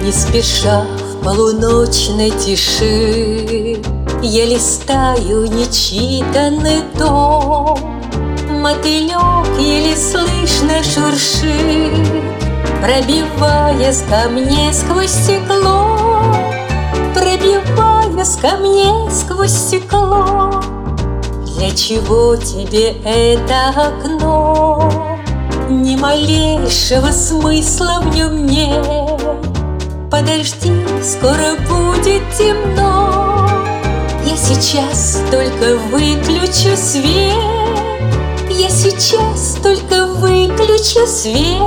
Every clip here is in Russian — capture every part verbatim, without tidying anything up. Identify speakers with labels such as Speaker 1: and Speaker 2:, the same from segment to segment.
Speaker 1: Не спеша в полуночной тиши я листаю нечитанный том. Мотылек еле слышно шуршит, пробиваясь ко мне сквозь стекло, пробиваясь ко мне сквозь стекло. Для чего тебе это окно? Ни малейшего смысла в нем нет. Подожди, скоро будет темно. Я сейчас только выключу свет. Я сейчас только выключу свет.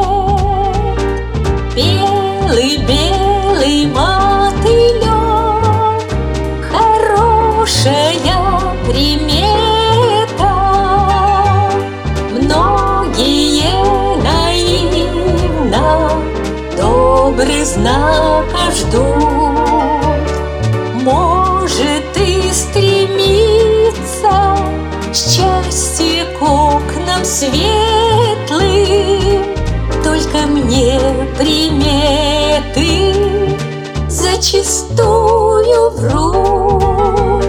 Speaker 1: Белый, белый мотылек, хорошая примета. Многие наивно добрых знаков ждут. Может и стремиться счастье к окнам светлым, только мне приметы зачастую врут.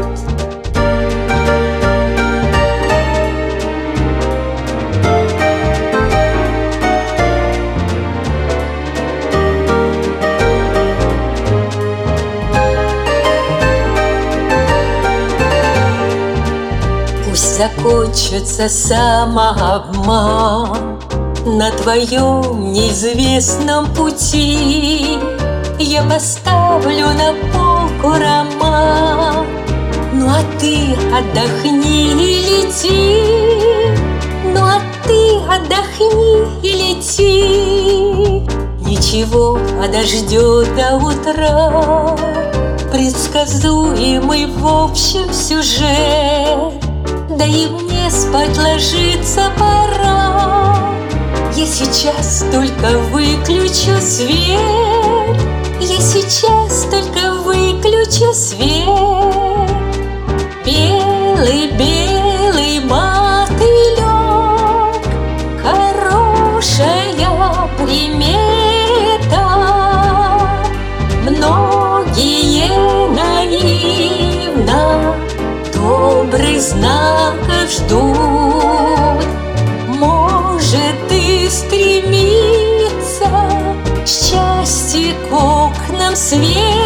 Speaker 1: Закончится самообман на твоем неизвестном пути. Я поставлю на полку роман, ну а ты отдохни и лети. Ну а ты отдохни и лети. Ничего подождет до утра предсказуемый в общем сюжет. Да и мне спать ложиться пора. Я сейчас только выключу свет. Я сейчас только выключу свет. Белый, белый мотылек, хорошая примета. Многие наивно добрых знаков ждут. Может и стремиться счастье к окнам свет.